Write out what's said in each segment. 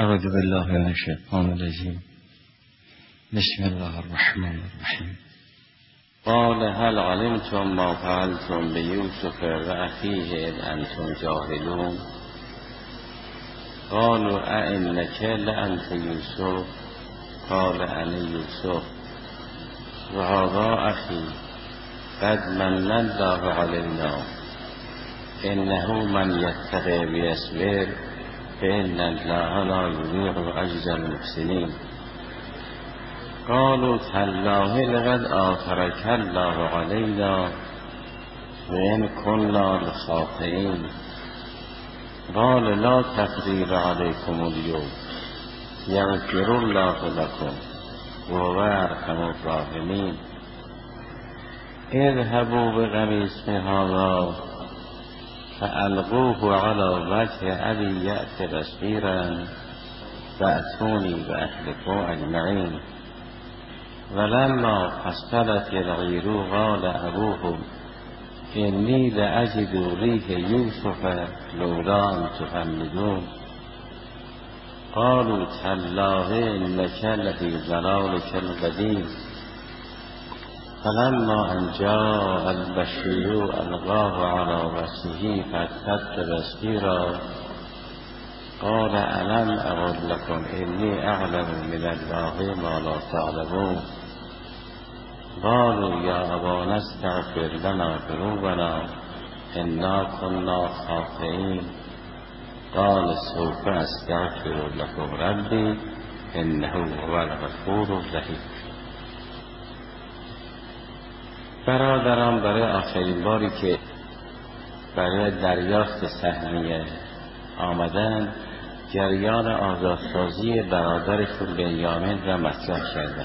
اعوذ بالله من الشیطان الرجیم. بسم الله الرحمن الرحیم. قال هل علمتم ما فعلتم بیوسف و اخیه اذ انتم جاهلون قالوا ائنک لانت یوسف قال انا یوسف و هذا اخی قد من الله علینا انه من یتقی ویصبر فإن الله لا یضیع اجر المحسنین قالوا تالله لقد آثرك الله علينا وإن كنا لخاطئين قال لا تثريب عليكم اليوم يغفر الله لكم وهو أرحم الراحمين اذهبوا بقميصي هذا فألقوه على وجه أبي يأت بصيرا فأتوني بأهلكم أجمعين ولما فصلت العير قال أبوهم إني لأجد ريح يوسف لولا أن تحمدون قالوا تالله إنك لفي ضلالك القديم فلما أن جاء البشير ألقاه على وجهه فارتد بصيرا قال ألم أقل لكم إني أعلم من الله ما لا تعلمون قالوا يا أبانا استغفر لنا ذنوبنا إنا كنا خاطئين قال سوف أستغفر لكم ربي إنه هو الغفور الرحیم. برادران، برای آخرین باری که برای دریافت سهمیه آمدن جریان آزادسازی برادرشون بنیامین را مطرح کردن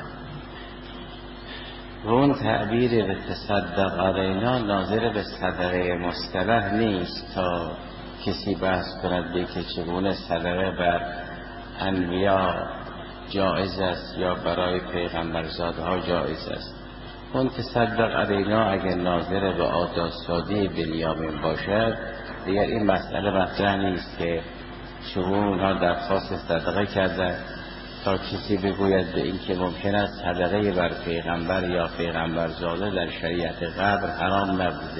و اون تعبیر به تصدق علینا ناظر به صدقه مصطلح نیست تا کسی بحث کند به که چگونه صدقه بر انبیا جایز است یا برای پیغمبرزاده ها جایز است. اون تصدق علینا اگر ناظر به آزادسازی بنیامین باشد دیگر این مسئله مطرح نیست که چون اونها درخواست صدقه کردن تا کسی بگوید به این که ممکن است صدقه بر پیغمبر یا پیغمبرزاده در شریعت قبل حرام نبوده.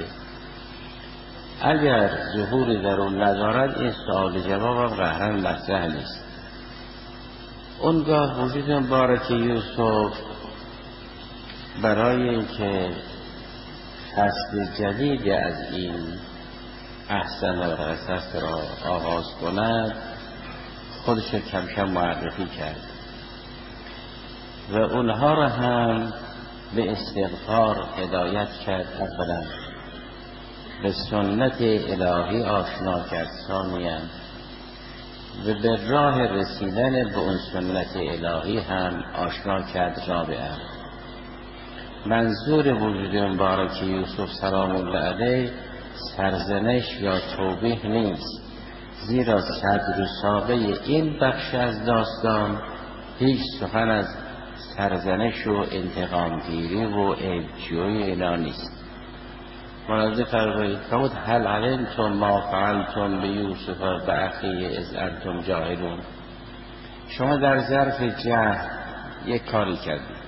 اگر ظهوری در اون ندارد این سوال جواب قهرا مطرح نیست. اونگاه وجود مبارک یوسف برای اینکه فصل جدید از این احسن القصص را آغاز کند خودش کم کم معرفی کرد و اونها را هم به استغفار هدایت کرد. اولا به سنت الهی آشنا کرد، ثانیاً و به راه رسیدن به اون سنت الهی هم آشنا کرد. رابعاً منظور وجود مبارک یوسف سلام الله علیه سرزنش یا توبیح نیست، زیرا صدر و ساقه این بخش از داستان هیچ سخن از سرزنش و انتقام گیری و عیبجویی اینا نیست. ملاحظه فرمایید فرمود هل علمتم ما فعلتم بیوسف و اخیه اذ انتم جاهلون. شما در ظرف جهل یک کاری کردید،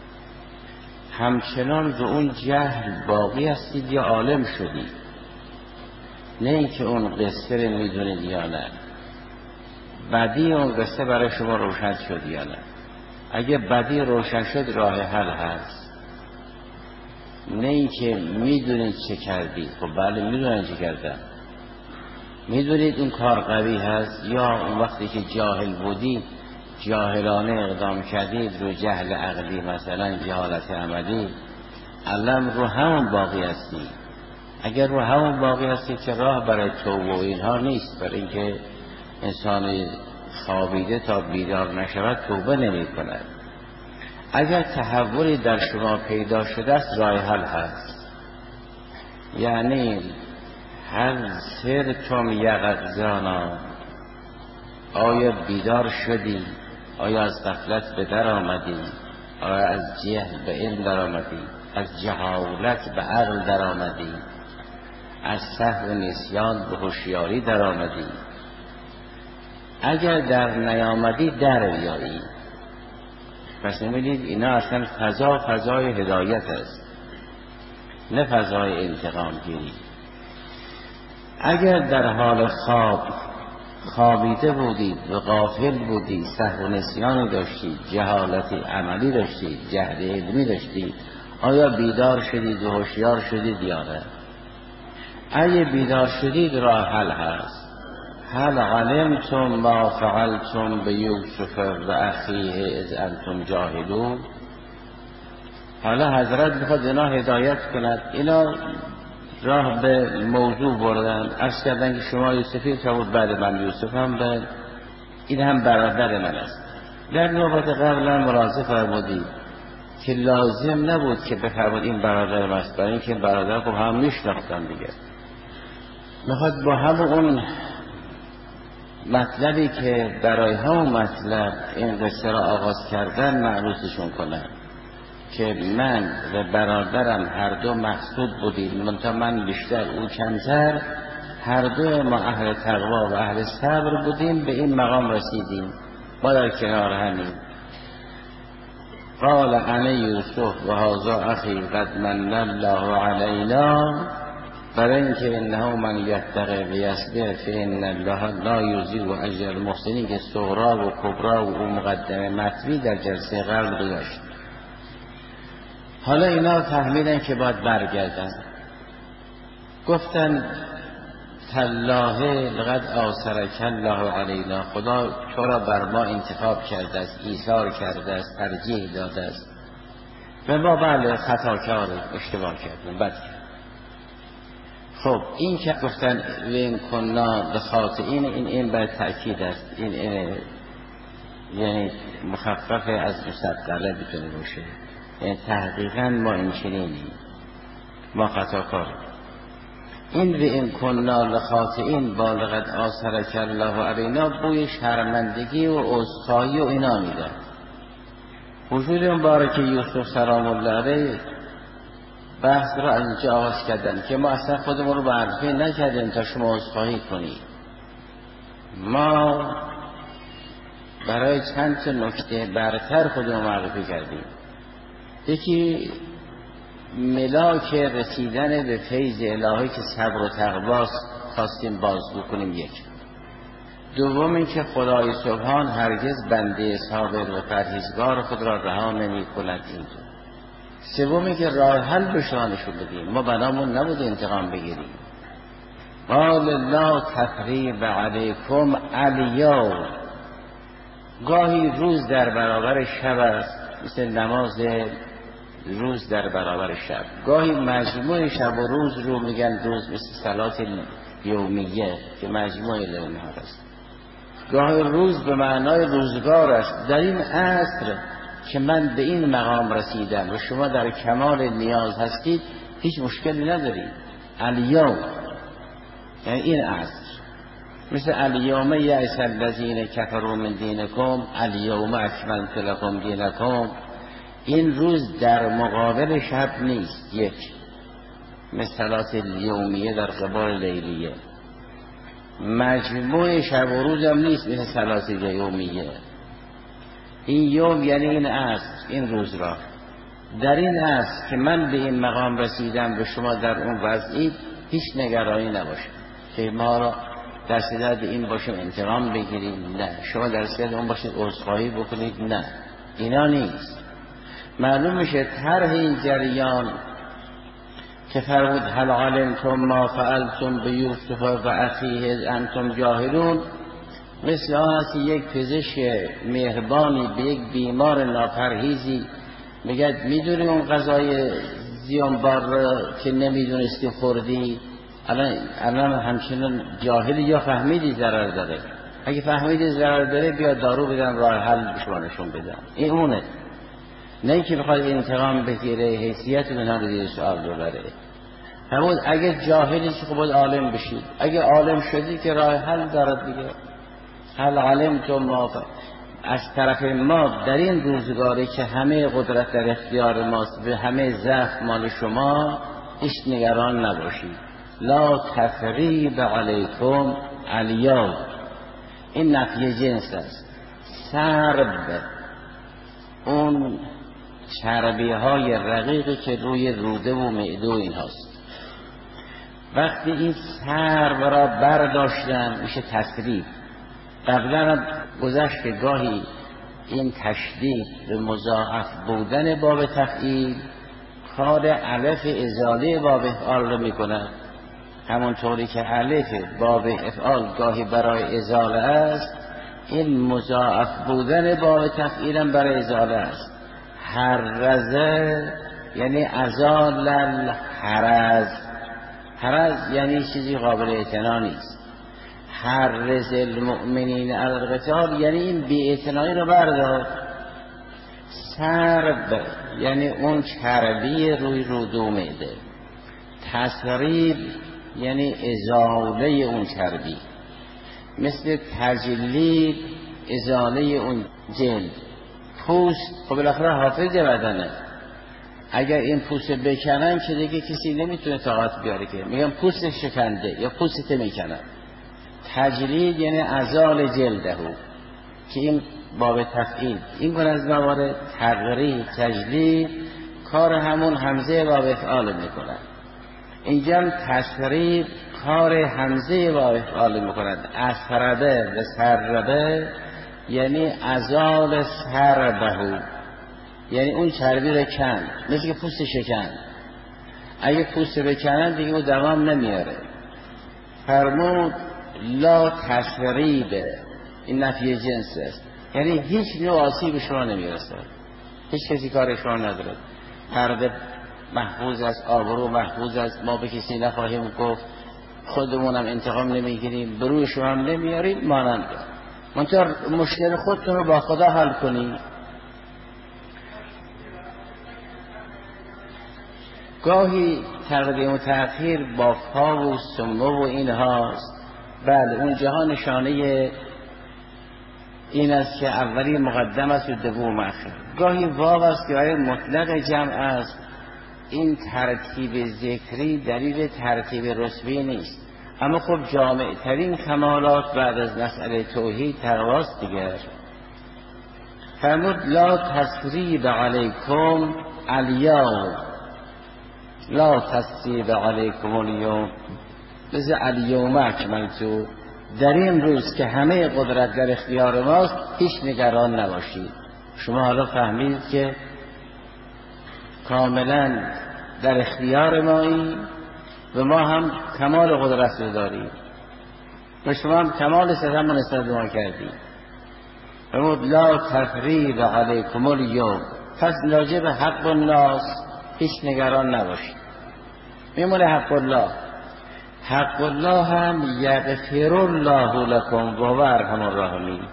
همچنان به اون جهل باقی هستید یا عالم شدید؟ نه اینکه اون قصه رو میدونید یا نه، بدی اون قصه برای شما روشن شد یا نه. اگه بدی روشن شد راه حل هست، نه اینکه میدونید چه کردید. خب بله میدونید چه کردم، میدونید اون کار قوی هست، یا اون وقتی که جاهل بودید جاهلانه اقدام کردید رو جهل عقلی، مثلا جهالت عملی، علم رو همون باقی هستید. اگر رو همون باقی هستید که راه برای توبه و اینها نیست، برای اینکه انسان خوابیده تا بیدار نشود توبه نمی کند. اگر تحولی در شما پیدا شده است راه حل هست، یعنی هل سرتم یقظانا، آیا بیدار شدی؟ آیا از غفلت به در آمدی؟ آیا از جهل به علم در آمدی؟ از جهالت به عقل در آمدی؟ از سهو و نسیان به هوشیاری در آمدی؟ اگر در نیامدی در بیایی. پس می‌بینید اینا اصلا فضای هدایت است، نه فضای انتقام گیری. اگر در حال خوابیده بودید و غافل بودید، سهو و نسیانی داشتید، جهالت عملی داشتید، جهل علمی داشتید، آیا بیدار شدید و هوشیار شدید یا نه؟ اگه بیدار شدید راه حل هست. هل علمتم ما فعلتم بیوسف و اخیه اذ انتم جاهلون؟ حالا حضرت میخواد اینا هدایت کند. اینا راه به موضوع بردن، عرض کردن که شما یوسفی فرمود بله من یوسفم، به این هم برادر من است. در نوبت قبلا ملاحظه فرمودید که لازم نبود که بفرمود این برادر من است، برای اینکه برادر خب هم میشناختن دیگه. میخواد با همون مطلبی که برای همون مطلب این قصه را آغاز کردن معنوسشون کنن که من و برادرم هر دو مقصود بودیم، منتها من بیشتر او کمتر، هر دو ما اهل تقوا و اهل صبر بودیم، به این مقام رسیدیم، ما در کنار همین. قال انا یوسف و هذا اخی قد من الله علینا، برای اینکه انه من یتقی و یصبر فان الله لا یضیع اجر المحسنین که صغرا و کبرا و اون مقدمه مطوی در جلسه قبل گذاشت. حالا اینا فهمیدن که باید برگردن، گفتن تالله لقد آثرک الله علینا، خدا تو را بر ما انتخاب کرده است، ایثار کرده است، ترجیح داده است و ما بله خطاکار اشتباه کردیم، بد کردیم. خب این که گفتن و این کنا بخاطئین، این بر تأکید است، این یعنی مخفف از مصدقه بتونه باشه، یعنی تحقیقا ما این چنینیم، ما خطاکاریم. این و این کنا لخاطئین با لقد آثرک الله علینا بوی شرمندگی و عذرخواهی و اینا میده. وجود مبارک یوسف سلام الله علیه بحث را از اینجا آغاز کردن که ما اصلا خودمون رو معرفی نکردیم تا شما عذرخواهی کنید. ما برای چند تا نکته برتر خودمون معرفی کردیم. یکی ملاک رسیدن به فیض الهی که صبر و تقواست خواستیم بازگو کنیم. یک. دوم این که خدای سبحان هرگز بنده صابر و پرهیزگار خود را رها نمی کند. اینجا سومی که راه حل به شما نشون بدیم، ما بنامون نبود انتقام بگیریم. قال لا تثریب علیکم الیوم، گاهی روز در برابر شب است، مثل نماز روز در برابر شب. گاهی مجموع شب و روز رو میگن روز، مثل صلات یومیه که مجموع لیل نهار است. گاهی روز به معنای روزگار است. در این عصر که من به این مقام رسیدم و شما در کمال نیاز هستید، هیچ مشکلی ندارید. الیوم یعنی این عصر، مثل الیوم یأس الذین کفروا من دینکم الیوم اکملت لکم دینکم. این روز در مقابل شب نیست، یک مثل صلات یومیه در قبال لیلیه. مجموع شب و روز هم نیست مثل صلات یومیه. این یوم یعنی این عصر، این روز را. در این عصر که من به این مقام رسیدم و شما در اون وضعید، هیچ نگرانی نباشه که ما را در صدد این باشیم انتقام بگیریم، نه. شما در صدد اون باشید عذرخواهی بکنید، نه. اینا نیست. معلوم میشه طرح این جریان که فرمود هل علمتم ما فعلتم بیوسف و اخیه اذ انتم جاهلون، مثل آن است یک پزشک مهربانی به یک بیمار ناپرهیزی میگه میدونی اون غذای زیانبار که نمیدونستی خوردی، الان همچنان جاهلی یا فهمیدی ضرر داره؟ اگه فهمیدی ضرر داره بیا دارو بدن، راه حل شما نشون بدن. این اونه، نه اینکه بخواد انتقام بگیره، حیثیت منها رو دیر سؤال رو بره. همون اگه جاهلی که خب باید عالم بشید، اگه عالم شدی که راه حل دارد دیگه. هل علمتم ما از طرف ما در این روزگاری که همه قدرت در اختیار ماست، به همه ضعف مال شما، هیچ نگران نباشید. لا تثریب علیکم الیوم، این نفی جنس است. سرب اون چربی های رقیقی که روی روده و معده و این هاست. وقتی این سرب را برداشتن میشه تسریب. قبلا گذشت که گاهی این تشدید به مضاعف بودن باب تفعیل کار الف ازاله باب افعال رو میکنه، همونطوری که الف باب افعال گاهی برای ازاله است، این مضاعف بودن باب تفعیل هم برای ازاله است. حرزه یعنی ازال الحرز، حرز یعنی چیزی قابل اعتنا نیست. حرز المؤمنین علی القتال یعنی این بی‌اعتنایی رو بردار. سرب یعنی اون چربی روی روده و معده. تسریب یعنی ازاله اون چربی، مثل تجلیب ازاله اون جلد. پوست خب بالاخره حافظ بدنه، اگر این پوست بکنن که دیگه کسی نمیتونه طاقت بیاره، که میگن پوست شکنده یا پوستت میکنن. تجلید یعنی ازال جلده، که این باب تفعیل. این گونه از موارد تغریب تجلید کار همون همزه باب افعال میکنن. اینجا هم تسریب کار همزه باب افعال میکنن. اسربه و سربه یعنی ازال سربهو، یعنی اون چربی رو کند، مثل که پوست شکن. اگه پوست بکنن دیگه اون دوام نمیاره. فرمود لا تسریبه، این نفی جنس است، یعنی هیچ نوع آسیب شما نمیرسه، هیچ کسی کار شما نداره. پرده محفوظ است، آبرو محفوظ است، ما به کسی نخواهیم گفت، خودمونم انتقام نمیگیریم، بروی شما هم نمیاریم. مانند منطقه مشکل خودتون رو با خدا حل کنید. گاهی تقدیم و تأخیر با پا و سمه و این هاست. بله اونجاها نشانه این است که اولی مقدم است و دوم مؤخر. گاهی واو است که برای مطلق جمع است. این ترتیب ذکری دلیل ترتیب رسمی نیست، اما خب جامع ترین کمالات بعد از مسئله توحید تقواست دیگر. فرمود لا تسریب علیکم الیوم، لا تسریب علیکم الیوم، مثل الیوم اکملتو، در این روز که همه قدرت در اختیار ماست هیچ نگران نباشید. شما حالا فهمید که کاملا در اختیار مایی و ما هم کمال قدرت رو داریم و شما هم کمال ستم و نسبت ما کردید. فرمود لا تسریب علیکم الیوم، پس راجب حق الناس هیچ نگران نباشید. میمونه حق الله. حق الله هم یغفر الله لکم و هو ارحم الراحمین.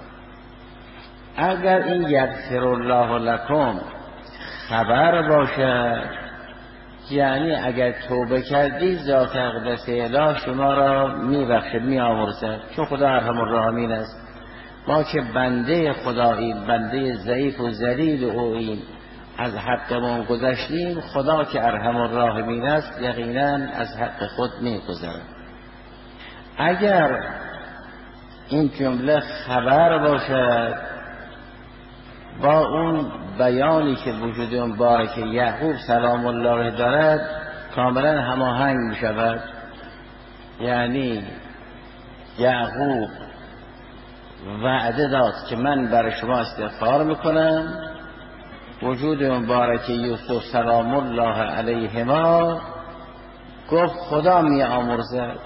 اگر این یغفر الله لکم خبر باشد، یعنی اگر توبه کردی ذات اقدس اله شما را میبخشد میآمرزد، چون خدا ارحم الراحمین است. ما که بنده خداییم، بنده ضعیف و ذلیل اوییم، از حقمون گذشتیم، خدا که ارحم الراحمین است یقینا از حق خود میگذرد. اگر این جمله خبر باشد با اون بیانی که وجود اون مبارک یعقوب سلام الله دارد کاملا هماهنگ می شود. یعنی یعقوب وعده داد که من برای شما استغفار میکنم، وجود مبارک یوسف سلام الله علیهما گفت خدا می آمرزد.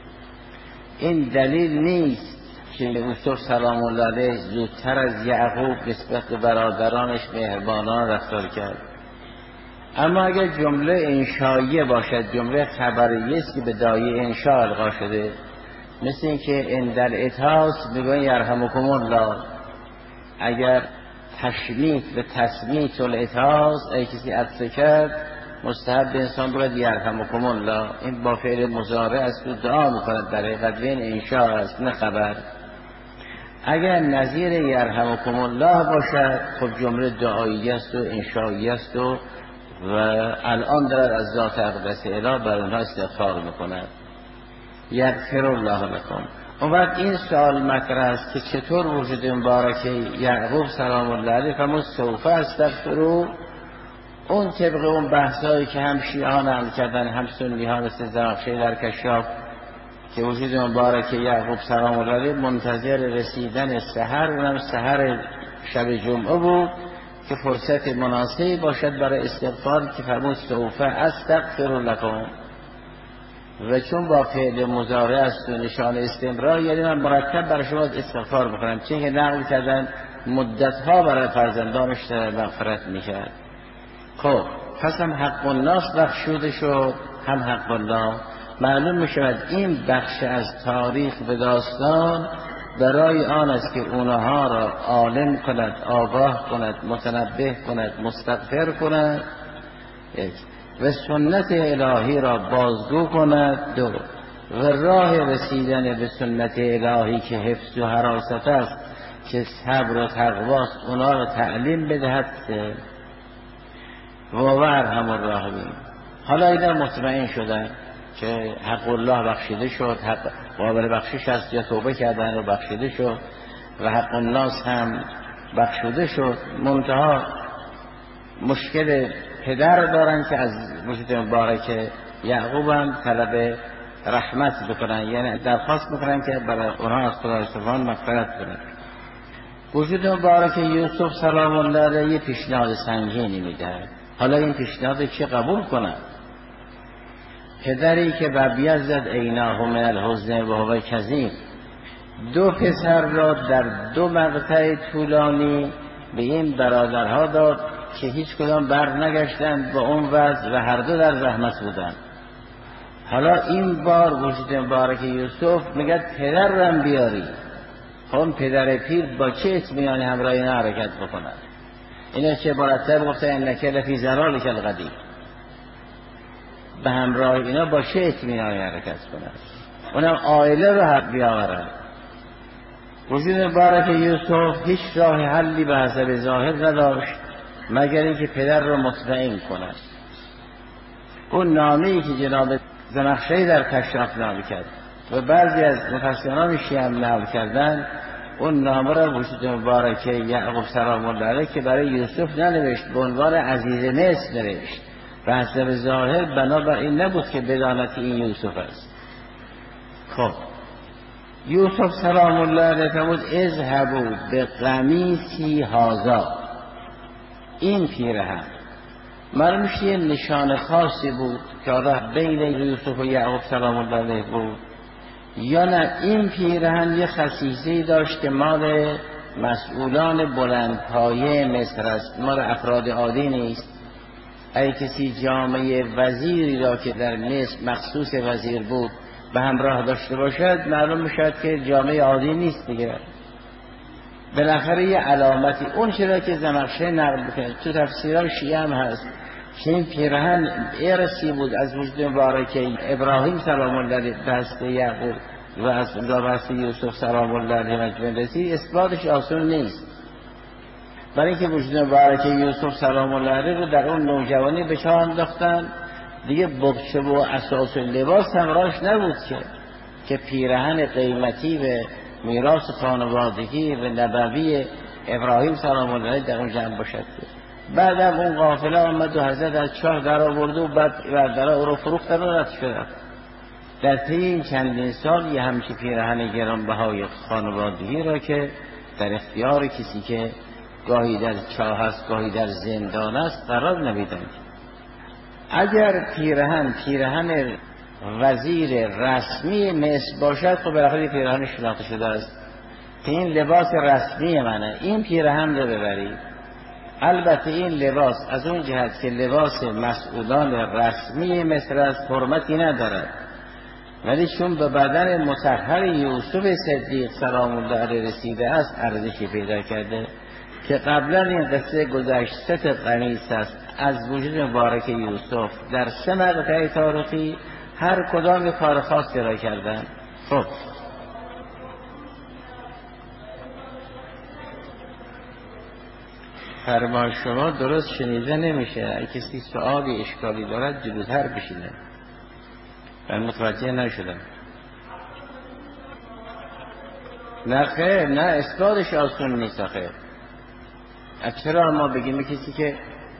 این دلیل نیست که یوسف سلام الله علیه زودتر از یعقوب نسبت به برادرانش مهربانانه رفتار کرد. اما اگر جمله انشائیه باشد، جمله خبریه است که به دایه انشاء القا شده، مثل این که ان در اتاس میگوین یرحمکم الله. اگر تشمیت و تسمیت الاتاس ای کسی عطف کرد، مستحب انسان باید یرحمکم الله. این با فعل مضارع است و دعا میکند، در حقیقت این انشاء است نه خبر. اگر نظیر یرحمکم الله باشد خب جمله دعایی است و انشایی است و الان دارد از ذات اقدس اله بر اونها استغفار میکند. یغفر الله لکم. اون وقت این سوال مطرح است که چطور وجود مبارک یعقوب سلام الله علیه فرمود سوف استغفروا، اون طبق اون بحثایی که هم شیعان نقل کردن هم سنی ها مثل زرخشی در کشاف که وجود مبارک یعقوب سلام الله علیه منتظر رسیدن سحر، اونم سحر شب جمعه بود که فرصت مناسبی باشد برای استغفار که فرمود سوف استغفر لکم، و چون با فعل مضارع است و نشان استمرار یعنی من مرتب برای شما استغفار میکنم، چون که نقل کردن مدتها برای فرزندانش مغفرت میکرد. خب پس هم حق الناس بخشوده شد هم حق الله. معلوم میشود این بخش از تاریخ به داستان برای آن است که اونها را عالم کند، آگاه کند، متنبه کند، مستغفر کند و سنت الهی را بازگو کند دو، و راه رسیدن به سنت الهی که حفظ و حراست است که صبر و تقواست اونا را تعلیم بدهد و ارحم الراحمین. حالا اینا مطمئن شدن که حق الله بخشیده شد، حق قابل بخشش است یا توبه کردن و بخشیده شد و حق الناس هم بخشیده شد. منتها مشکل پدر دارن که از وجود مبارک یعقوب هم طلب رحمت بکنن، یعنی درخواست بکنن که برای اونها از خدای سبحان مغفرت کنن. وجود مبارک یوسف سلام الله علیه پیشنهاد سنگینی میدهد. حالا این پیشنهاد چه قبول کنن؟ پدری که بیزد عیناه من الحزن و هو کظیم، دو پسر را در دو مقطع طولانی به این برادرها داد که هیچ کدام بر نگشتند با اون وضع و هر دو در زحمت بودند. حالا این بار وجود مبارک یوسف میگه پدرم بیاری. خب پدر پیر با چه اطمینانی همراه اینا حرکت بکنن؟ اینا چه مرتب گفته انک لفی ضلالک القدیم، به همراه اینا با چه اطمینانی حرکت کنن؟ اونم عائله رو حق بیاورن. وجود مبارک یوسف هیچ راه حلی به حسب ظاهر نداشت مگر اینکه پدر رو مطمئن کنند. اون نامه‌ای که جناب زمخشری در کشاف نقل کرد و بعضی از مفسران شیعه هم نقل کردن، اون نامه را وجود مبارک یعقوب سلام الله علیه که برای یوسف ننوشت، به عنوان عزیز مصر نوشت. به حسب ظاهر بنابر این نبود که بداند این یوسف است. خب یوسف سلام الله علیه فرمود اذهبوا بقمیصی هذا، این پیرهن معلوم میشه یه نشان خاصی بود که آره بین یوسف و یعقوب سلام الله علیه بود، یا نه این پیرهن یه خصیصه‌ای داشت که مال مسئولان بلندپایه مصر است، مال افراد عادی نیست. اگه کسی جامعه وزیری را که در مصر مخصوص وزیر بود به همراه داشته باشد معلوم میشد که جامعه عادی نیست دیگه. بالاخره یه علامتی اون چرا که زمخشری نقل بکنه تو تفسیران شیعه هم هست که این پیرهن ارثی بود از وجود مبارک ابراهیم سلام الله علیه دست یعقوب و از دست یوسف سلام الله علیه مجموع رسید. اثباتش آسان نیست، برای اینکه وجود مبارک یوسف سلام الله علیه رو در اون نوجوانی به چاه انداختن دیگه، بغچه و اساس و لباس هم راش نبود که پیرهن قیمتی به میراث خانوادگی و نبوی ابراهیم سلام الله علیه در اون جمع باشد. بعدم اون قافله آمد و حضرت از چاه در آورد و بعد بردارا او رو فروختن و رد شد. در طی این چندین سال یه همچی پیرهن گرانبهای خانوادگی را که در اختیار کسی که گاهی در چاه است گاهی در زندان است قرار نمیدند. اگر پیرهن وزیر رسمی مصر باشد خب بالاخره پیرهن شناخته شده است که این لباس رسمی منه، این پیرهن رو ببرید. البته این لباس از اون جهت که لباس مسئولان رسمی مصر است حرمتی ندارد، ولی چون به بدن مطهر یوسف صدیق سلام الله علیه رسیده است ارزشی پیدا کرده که قبلا این قصه گذشته قمیص است از وجود مبارک یوسف در 3 مقطع تاریخی هر کدام کار خاصی را کردن. خب فرمان شما درست شنیده نمیشه، اگه کسی سوالی اشکالی دارد جلوتر بشینه. من متوجه نشدم. نه خیر، نه اثباتش آسون نیست. خیر چرا ما بگیم کسی که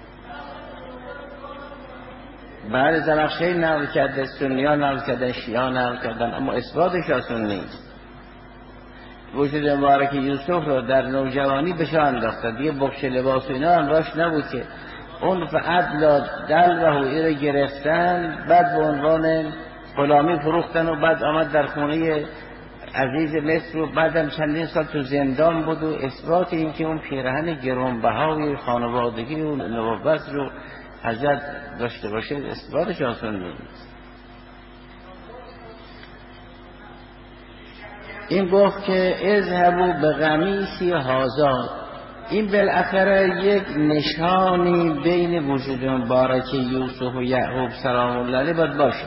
بعد زمخشری نقل کرده، سنی ها نقل کردن، شیعه ها نقل کردن، اما اثباتش آسون نیست. وجود مبارک یوسف رو در نوجوانی بشه انداختن، دیگه بخش لباس و اینا هم راش نبود که اون فعدلا دل و هوئی رو گرفتن، بعد به عنوان غلامی فروختن و بعد آمد در خونه عزیز مصر و بعدم چندین سال تو زندان بود. و اثبات این که اون پیرهن گرانبهای خانوادگی و نبوت رو حضرت داشته باشه اثباتش آسان نیست. این گفت که اذهبوا بقمیصی هذا، این بالاخره یک نشانی بین وجود مبارک یوسف و یعقوب سلام الله علیه باید باشه.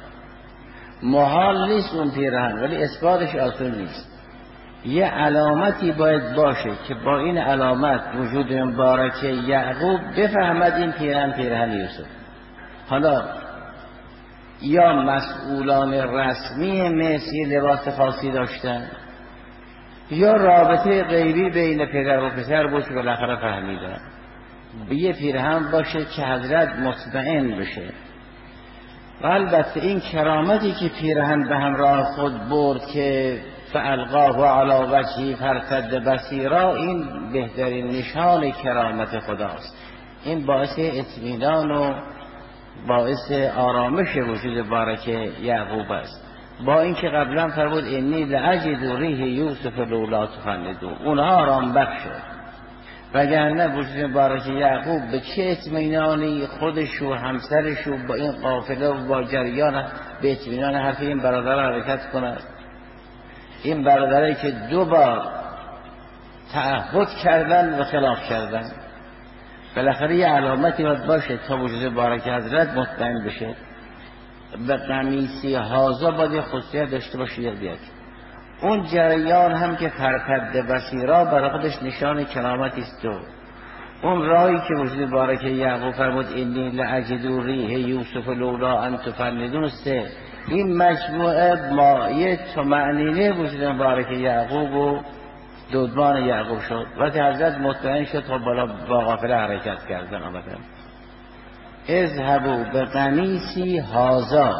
محال نیست اون پیرهن، ولی اثباتش آسان نیست. یه علامتی باید باشه که با این علامت وجود مبارک یعقوب بفهمد این پیرهن یوسف. حالا یا مسئولان رسمی مصر یه لباس خاصی داشتن، یا رابطه غیبی بین پدر و پسر بود که بالاخره فهمیدن به یه پیرهن باشه که حضرت مطمئن بشه. و البته این کرامتی که پیرهن به همراه خود برد که فالقاه علی وجهی فارتد بصیرا، این بهترین نشان کرامت خداست. این باعث اطمینان و باعث آرامش وجود بارک یعقوب است. با اینکه قبلا فرمود انی لاجد ریح یوسف لولا تفندون، اونها آرام بخش شد. وگرنه وجود بارک یعقوب به چه اطمینانی خودش و همسرش و با این قافله و با جریان به اطمینان حرف این برادر حرکت کند. این برادرایی که 2 بار تعهد کردن و خلاف کردن، بالاخره یه علامتی باید باشه تا وجود بارک حضرت مطمئن بشه. به قمیصی هازا باید یه خصوصیت داشته باشه. یک اون جریان هم که فرتد بصیرا برای خودش نشان کرامتی است. اون راهی که وجود بارک یعقوب فرمود انی لاجد ریح یوسف لولا ان تفندون، این مجموعه مایه طمأنینه وجود بارک یعقوب و دودمان یعقوب شد. وقتی حضرت مطمئن شد تا بالا با قافله حرکت کردن آمدن. اذهبوا بقمیصی هذا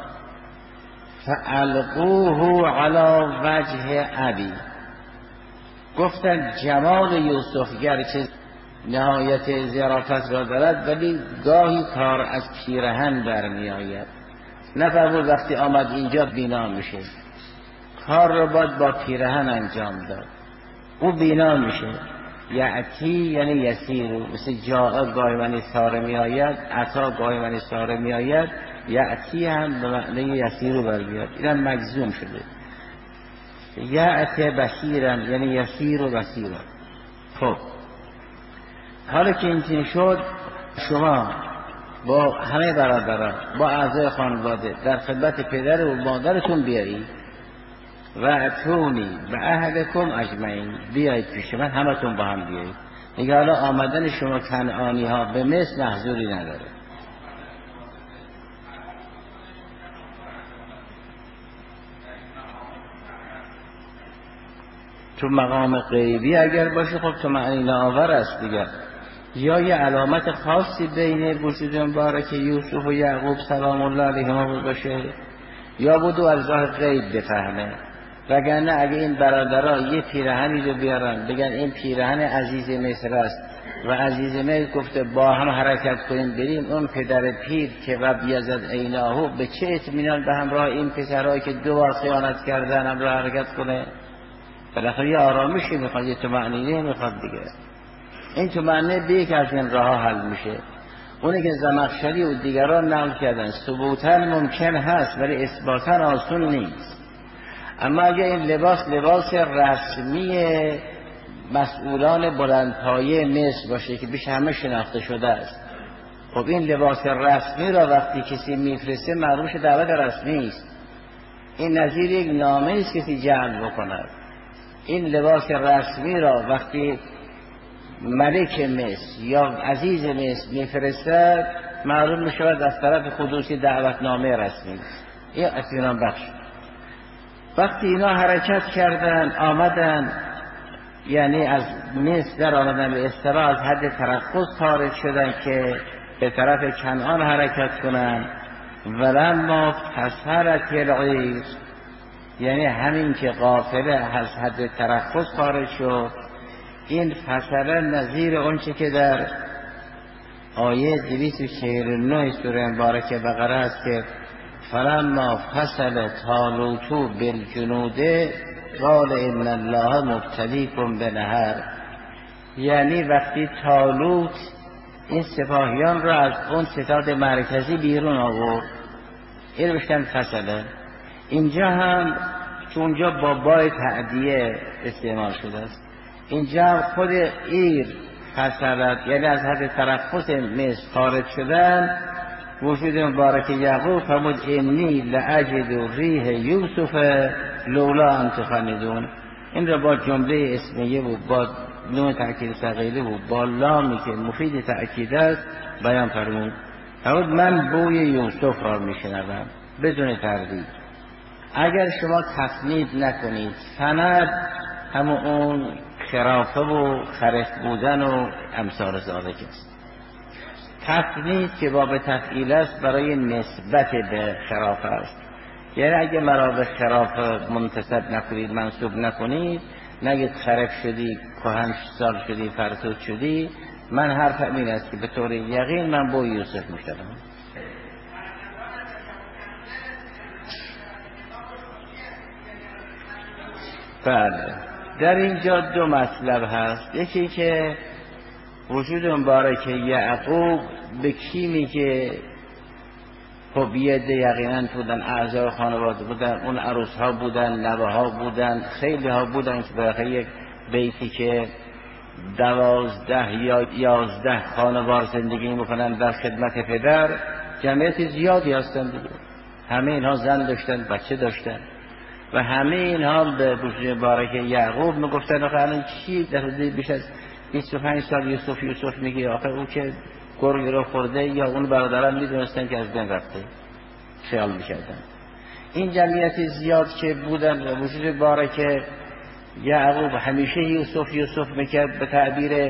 فالقوه علی وجه ابی. گفتن جمال یوسف گرچه نهایت ظرافت را دارد، ولی گاهی کار از پیرهن برمی آید. نفرمود وقتی آمد اینجا بینا میشه، کار را باید با پیرهن انجام داد. او بینا میشه. یعتی یعنی یسیرو، مثل جاء گاهی معنی ساره می آید، عطا گاهی معنی ساره می آید، یعتی هم به معنی یسیرو برگیاد. این هم مجزوم شده. یعتی بصیرا یعنی یسیرو بصیرا. خب حالا که این شد، شما با همه برادران با اعضای خانواده در خدمت پدر و مادرتون بیایید و اتونی به اهلکم اجمعین، بیایید پیش من، همتون با هم بیایید. دیگه حالا آمدن شما کنعانی ها به مصر محظوری نداره. تو مقام غیبی اگر باشه خب تو معنی آور است دیگر، یا یه علامت خاصی بین وجود مبارک یوسف و یعقوب سلام الله علیهما باشه، یا بودو از راه غیب بفهمه. وگرنه اگه این برادرها یه پیرهنی رو بیارن بگن این پیرهن عزیز مصر است و عزیز مصر گفته با هم حرکت کنیم بریم، اون پدر پیر که رب یزد عیناهو به چه اطمینان به همراه این پسرهایی که 2 بار خیانت کردن همراه حرکت کنه؟ بالاخره یه آرامشی میخواد، یه طمأنینه میخواد دیگه. این طمأنینه به یک از این راه حل میشه. اونی که زمخشری و دیگران نقل کردن ثبوتاً ممکن هست ولی اثباتاً آسون نیست. اما اگه این لباس رسمی مسئولان بلندپایه مصر باشه که بیش همه شناخته شده است، خب این لباس رسمی را وقتی کسی میفرسته معلوم شه دعوت رسمی است. این نظیر یک نامه است کسی جعل بکند. این لباس رسمی را وقتی ملک مصر یا عزیز مصر میفرستد معلوم میشود از طرف خصوصی دعوتنامه رسمی است. این اطمینان بخش. وقتی اینا حرکت کردن آمدن، یعنی از مصر در آمدن به اصطلاح از حد ترقص خارج شدن که به طرف کنعان حرکت کنن. ولما فصلت العیر، یعنی همین که قافله از حد ترقص خارج شد، این فصله نظیر اون چه که در آیه 249 سوره مبارکه بقره است که فلما فصل طالوت بالجنود قال ان الله مبتلیکم بنهر، یعنی وقتی طالوت این سپاهیان را از اون ستاد مرکزی بیرون آورد، این بشتن فصله. اینجا هم چون اونجا با بای تعدیه استعمال شده است، اینجا هم خود ایر فصلت، یعنی از حد ترقص مصر خارج شدن. وجود مبارک یعقوب فرمود انی لاجد ریح یوسف لولا ان تفندون. این را با جمله اسمیه و با نون تأکید ثقیله و با لامی که مفید تأکید است بیان فرمود. فرمود من بوی یوسف را میشنوم بدون تردید. اگر شما تفنید نکنید، فند همون اون خرافه و خرف بودن و امثال ذالک است. تفنید که باب تفعیل است برای نسبت به خرافه است، یعنی اگه مرا به خرافه منتسب نکنید، منسوب نکنید، نگید خرف شدی، کهن سال شدی، فرتود شدی، من حرفم این است که به طور یقین من با یوسف میشنوم. بله، در اینجا دو مطلب هست. یکی که وجود مبارک یعقوب به کی میگه؟ خب یه عده یقینا بودن اعضای خانواده بودن، اون عروس ها بودن، نوه ها بودن، خیلی ها بودن که برای یک بیتی که 12 یا 11 خانوار زندگی میکنن در خدمت پدر، جمعیت زیادی هستن دیگه. همه اینها زن داشتن، بچه داشتن و همه اینها به وجود مبارک یعقوب میگفتن آخه الان چی در حدود بیش از 25 سال یوسف میگه، آخه او که گرگ رو خورده، یا اون برادران میدونستن که از بین رفته، خیال میکردن. این جمعیت زیاد که بودن و وجود مبارک یعقوب همیشه یوسف میکرد، به تعبیر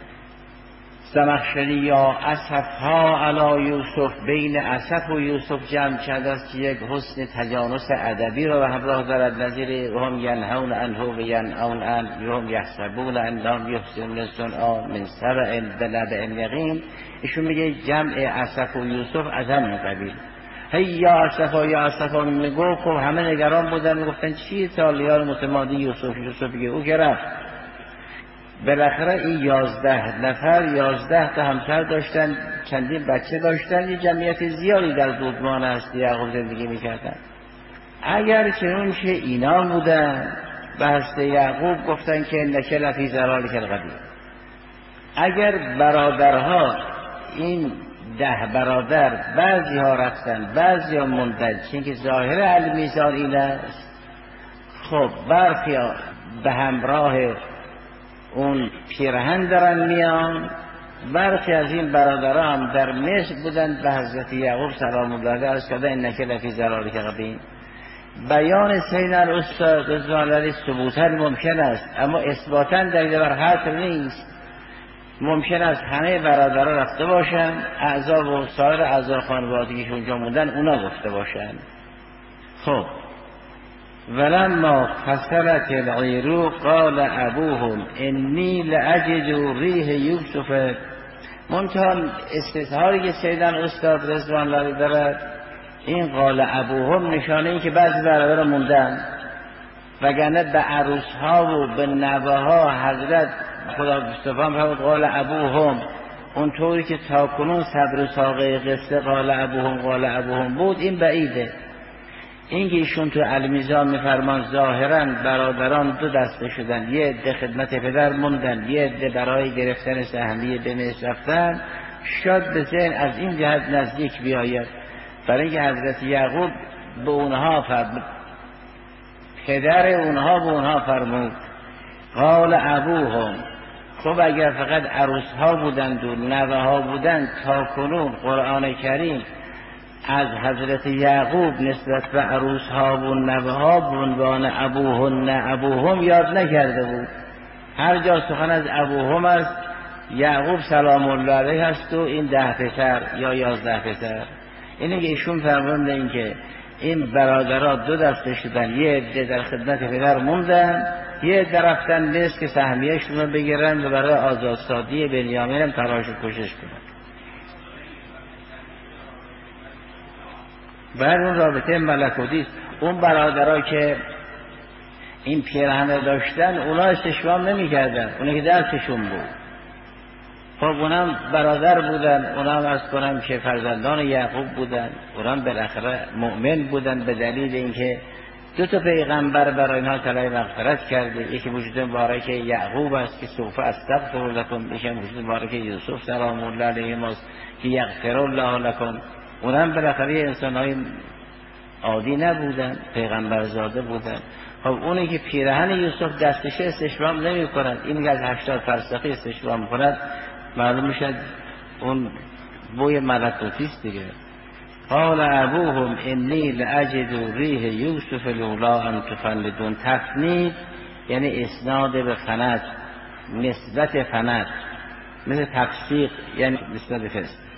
زمخشری یا اسفها علی یوسف، بین اسف و یوسف جمع کرده است که یک حسن تجانس ادبی را به همراه دارد، نظیر هم ینهون عنه و ینئون عنه هم یحسبون انهم یحسنون صنعا من سبع بنبأ یقین. ایشون میگه جمع اسف و یوسف از همین قبیل. هی یا اسفا میگو، خب همه نگران بودن، میگفتن چی سالیان متمادی یوسف بگه، او که رفت. بالاخره این 11 نفر 11 تا همسر داشتن، چندین بچه داشتن، یه جمعیت زیادی در دودمان هست یعقوب زندگی میکردن. اگر چنون شه اینا بودن، به حضرت یعقوب گفتن که انک لفی ضلالک القدیم. اگر برادرها این 10 برادر بعضی ها رفتن بعضی ها موندن، چون که ظاهر المیزان این است، خب برخی به همراه اون پیرهن دارن میان، برخی از این برادران در مصر بودن، به حضرت یعقوب سلام الله علیه عرض کرده انک لفی ضلالک القدیم. بیان سید الاستاد رضوان الله ثبوتا ممکن است، اما اثباتا دلیل بر حرف نیست. ممکن است همه برادران رفته باشن، اعضا و سایر اعضا خانوادگی که اونجا موندن اونا گفته باشن. خب ولما فصلت العیر قال ابوهم انی لاجد ریح یوسف. منتها استظهاری که سیدن استاد رضوان الله دارد، این قال ابوهم نشانه این که بعضی برادر موندن، وگرنه به عروس ها و به نوه ها حضرت خدا بستفان فرمود قال ابوهم، اونطوری که تاکنون صدر ساقه قصه قال ابوهم بود، این بعیده. این که ایشون تو المیزان میفرمان ظاهرا برادران دو دسته شدن، یه عده خدمت پدر موندن، یه عده برای گرفتن سهمیه به مصر رفتن، شاید به ذهن از این جهت نزدیک بیاید، برای اینکه حضرت یعقوب به اونها فرمود، پدر اونها به اونها فرمود قال ابوهم. خب اگر فقط عروس ها بودند و نوه ها بودند، تا کنون قرآن کریم از حضرت یعقوب نسبت به عروسها و نوه‌ها به عنوان ابوهم یاد نکرده بود. هر جا سخن از ابوهم است، یعقوب سلام الله علیه هست و این 10 پسر یا 11 پسر. اینه که ایشون فرمودن این که این برادرها 2 دسته شدن، یه عده در خدمت پدر موندن، یه عده رفتن مصر که سهمیه‌شون رو بگیرن و برای آزادسازی بنیامین هم تلاش و کوشش کنن. بعد اون رابطه ملکوتی است. اون برادرها که این پیرهن داشتن اونا استشمام نمی کردن، اونا که دستشون بود. خب اونم برادر بودن، اونم از کنم که فرزندان یعقوب بودن، اونم بالاخره مؤمن بودن به دلیل اینکه 2 پیغمبر برای اینها طلب مغفرت کرده. یکی وجود مبارک یعقوب است که سوف استغفر لکم، یکی وجود مبارک یوسف سلام الله علیه ماست که یغفر الله لکم. اونم بالاخره انسان‌های عادی نبودن، پیغمبر زاده بودن. خب اونی که پیرهن یوسف دستشه استشمام نمی کند، این که از 80 فرسخی استشمام کند، معلوم میشد اون بوی ملکوتی است دیگه. قال ابوهم انی لاجد ریح یوسف لولا ان تفندون. تفنید یعنی اسناد به فند، نسبت فند، مثل تفسیق یعنی نسبت فسق.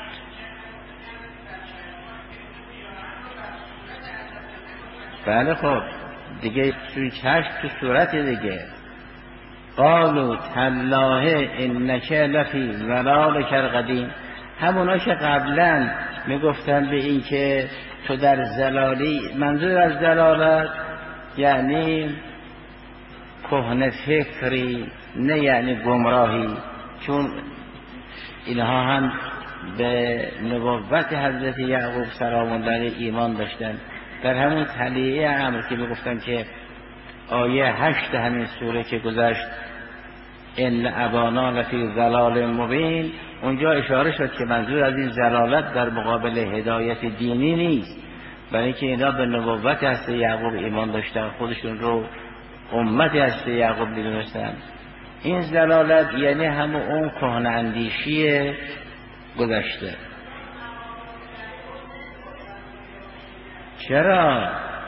بله خب دیگه توی چشم تو صورت دیگه. قالوا تالله انک لفی ضلالک القدیم. همونا که قبلا میگفتن به این که تو در ضلالی، منظور از ضلالت یعنی کهنه فکری، نه یعنی گمراهی، چون اینها هم به نبوت حضرت یعقوب سلام الله علیه ایمان داشتن. در همون تلیه امر که میگفتن که آیه 8 همین سوره که گذشت ان ابانا لفی ضلال مبین، اونجا اشاره شد که منظور از این ضلالت در مقابل هدایت دینی نیست، برای که اینا به نبوت حضرت یعقوب ایمان داشتن، خودشون رو امت حضرت یعقوب میدونستن. این ضلالت یعنی همون اون کهنه اندیشی گذشته. چرا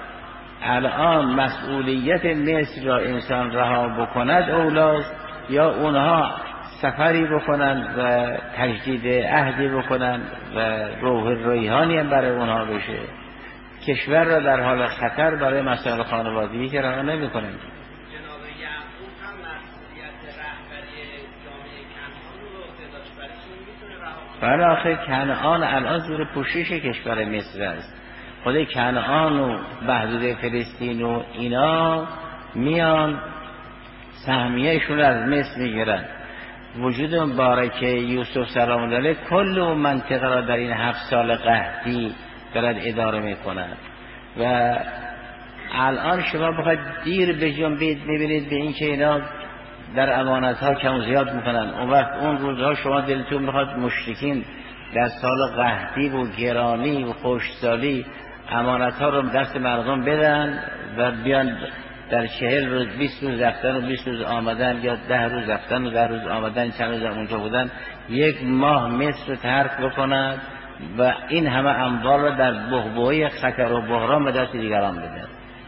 الان مسئولیت مصر را انسان رها بکند اولاست، یا اونها سفری بکنن و تجدید عهدی بکنن و روح ریحانی هم برای اونها بشه؟ کشور را در حال خطر برای مسائل خانوادگی که رها نمی کنن. جناب یعقوب هم مسئولیت رهبری جامعه کنعان رو عهده داشت، برای چی میتونه رها کنه؟ برای آخه کنعان الان زیر پوشش کشور مصر است. خود کنعان و محدوده فلسطین و اینا میان سهمیهشون از مصر میگیرن. وجود مبارک یوسف سلام الله علیه کل اون منطقه را در این 7 سال قحطی دارد اداره میکنند و الان شما بخواید دیر بجنبید میبینید به این که اینا در امانت ها کم و زیاد میکنن. اون وقت اون روزها شما دلتون میخواد مشرکین در سال قحطی و گرانی و خشکسالی امانت ها رو دست مردم بدن و بیان در 40 روز 20 روز رفتن و 20 روز آمدن، یا 10 روز رفتن و 10 روز آمدن، چند روز اونجا بودن، 1 ماه مصر رو ترک بکنند و این همه اموال رو در بحبوحه خطر و بحران به دست دیگران بدن.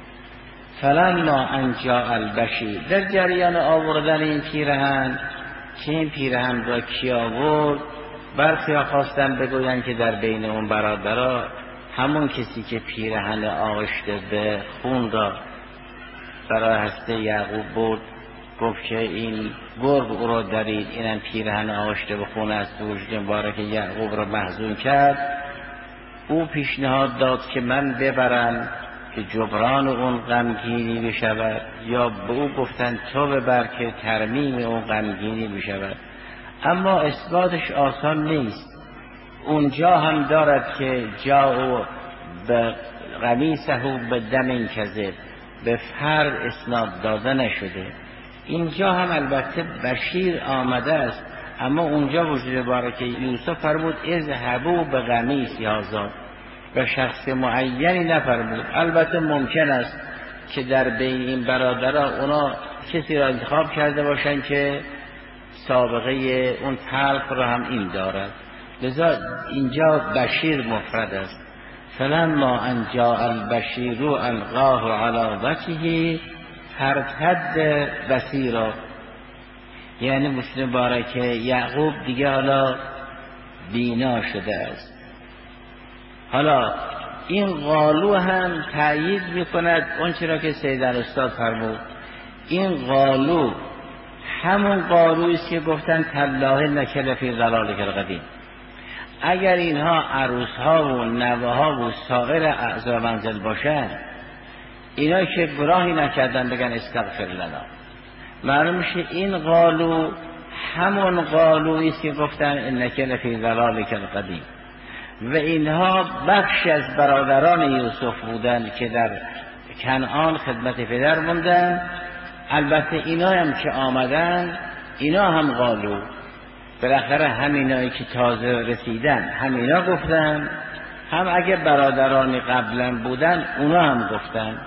فلما ان جاء البشیر، در جریان آوردن این پیرهن، که این پیرهن را کی آورد، برخی خواستن بگوین که در بین اون برادرها همون کسی که پیرهن آغشته به خون را برای حضرت یعقوب برد، گفت که این گرگ او را درید، اینم پیرهن آغشته به خون است، وجود مبارک یعقوب را محزون کرد. او پیشنهاد داد که من ببرم که جبران اون غمگینی بشود، یا به او گفتن تو ببر که ترمیم اون غمگینی بشود. اما اثباتش آسان نیست. اونجا هم دارد که جاء به قمیصه به دم کذب، به فر اسناد داده نشده. اینجا هم البته بشیر آمده است، اما اونجا وجود مبارک یوسف فرمود اذهبوا به قمیص هذا، به شخص معینی نفرمود. البته ممکن است که در بین این برادران اونا کسی را انتخاب کرده باشن که سابقه اون تلخ را هم این دارد. لذا اینجا بشیر مفرد است. فلما ان جاء البشیر القاه علی وجهه ارتد بصیرا، یعنی مسلم بارک یعقوب دیگه حالا بینا شده است. حالا این قالو هم تأیید میکند اون چرا که سید الاستاد فرمود. این قالو همون قالویی است که گفتن تالله نکل فی ضلالک القدیم. اگر اینها عروسها و نوه‌ها و سایر اعضا منزل باشن، اینا که گناهی نکردن بگن استغفر لنا، معلوم میشه این قالو همون قالویی است که گفتن انک لفی ضلالک القدیم. و اینها بخش از برادران یوسف بودند که در کنعان خدمت پدر موندن. البته اینا هم که آمدن اینا هم قالو، بالاخره همینایی که تازه رسیدن همینا گفتن، هم اگه برادران قبلا بودن اونا هم گفتن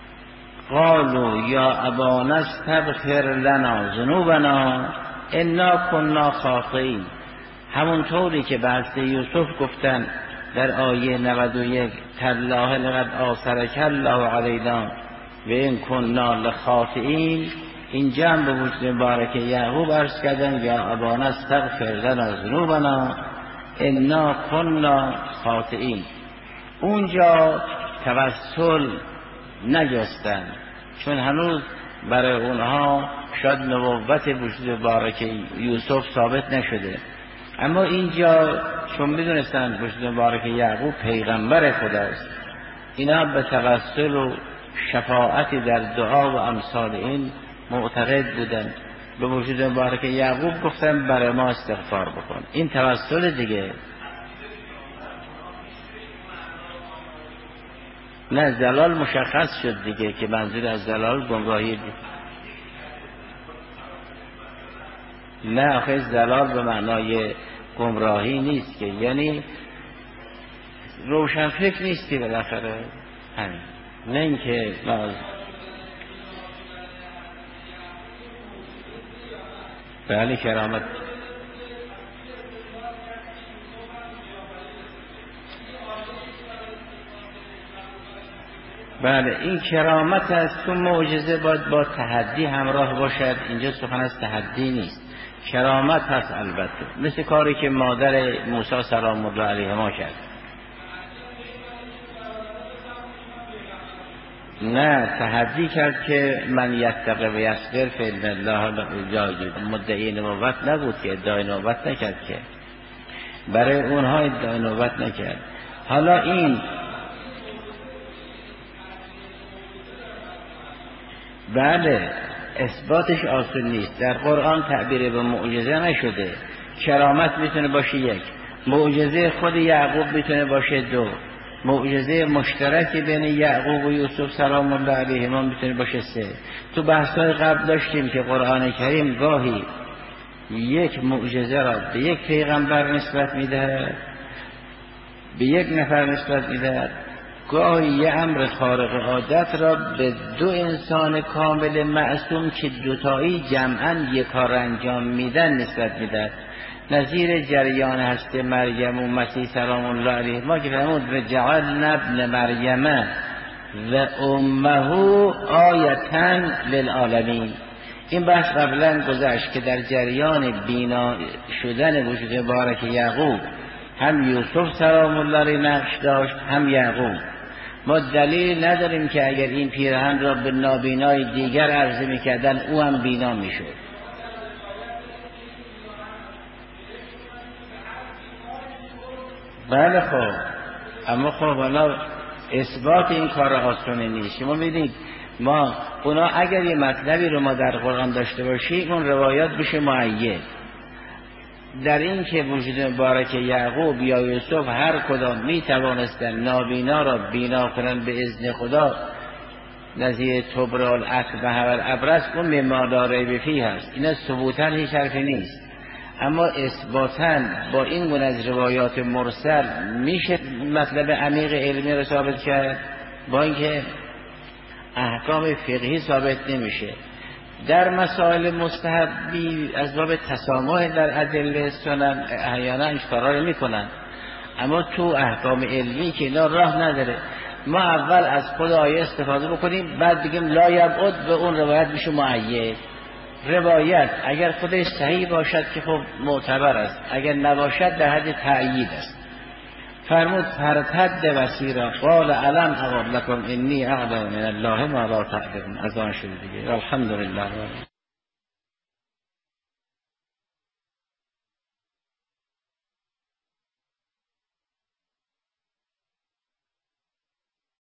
قالوا یا ابانا استغفر لنا ذنوبنا انا کنا خاطئین. همونطوری که بحث یوسف گفتن در آیه 91 تالله لقد آثرک الله علینا و ان کنا لخاطئین، اینجا هم به وجود مبارک یعقوب عرض کردن یا ابانا استغفر لنا ذنوبنا انا کنا خاطئین. اونجا توسل نجستن چون هنوز برای اونها شاید نبوت وجود مبارک یوسف ثابت نشده، اما اینجا چون میدونستن وجود مبارک یعقوب پیغمبر خداست، اینا به توسل و شفاعتی در دعا و امثال این معتقد بودن. به وجود مبارک یعقوب گفتن برای ما استغفار بکن. این توسل دیگه. نه زلال مشخص شد دیگه که منظور از زلال گمراهی دید. نه آخه زلال به معنای گمراهی نیست که، یعنی روشن فکر نیستی بالاخره همین، نه اینکه بله کرامت. بله این کرامت است. تو معجزه باید با تحدی همراه باشد. اینجا سخن از تحدی نیست، کرامت هست. البته مثل کاری که مادر موسی سلام الله علیهما کرد. نه تحدی کرد که من یتقی و یصبر فإن الله جاهد. مدعی نبوت نبود که ادعای نبوت نکرد که، برای اونها ادعای نبوت نکرد. حالا این بله اثباتش آسان نیست. در قرآن تعبیر به معجزه نشده. کرامت میتونه باشه یک، معجزه خود یعقوب میتونه باشه دو، معجزه مشترکی بین یعقوب و یوسف سلام الله علیهما میتونه باشه سه. تو بحث‌های قبل داشتیم که قرآن کریم گاهی یک معجزه را به یک پیغمبر نسبت میده، به یک نفر نسبت میده، گاهی یه امر خارق عادت را به دو انسان کامل معصوم که دوتایی جمعاً یک کار انجام میدن نسبت میده. نظیر جریان هست مریم و مسیح سلام الله علیه ما که فرمود و جعلنا ابن مریم و امه آیةً للعالمین. این بحث قبلا گذشت که در جریان بینا شدن وجود مبارک یعقوب هم یوسف سلام الله علیه نقش داشت هم یعقوب. ما دلیل نداریم که اگر این پیرهن را به نابینای دیگر عرضه میکردن او هم بینا میشد. بله خب، اما خب حالا اثبات این کار آسانی نیست. شما میدید ما اونا اگر یه مطلبی رو ما در قرآن داشته باشیم اون روایات بشه معید. در این که وجود مبارک یعقوب یا یوسف هر کدام می توانستن نابینا را بینا کنن به اذن خدا، نظیر تبرال اکبه و ابرس اون مماداره بفی هست. اینا ثبوتاً هیچ حرفی نیست، اما اثباتاً با این گونه از روایات مرسل میشه مطلب عمیق علمی را ثابت کرد، با اینکه احکام فقهی ثابت نمیشه. در مسائل مستحبی از باب تسامح در ادله سنن احیانا این کارا رو میکنن، اما تو احکام علمی که اینا راه نداره. ما اول از خود آیه استفاده بکنیم، بعد بگیم لا یبعد، به اون روایت میشه معید. روایت اگر خودش صحیح باشد که خب معتبر است، اگر نباشد در حد تأیید است. فرمود فرتد وسیرا قال علم اقول لكم انی اعلم من الله ما لا تعلمون. از آن شده دیگه. الحمدلله.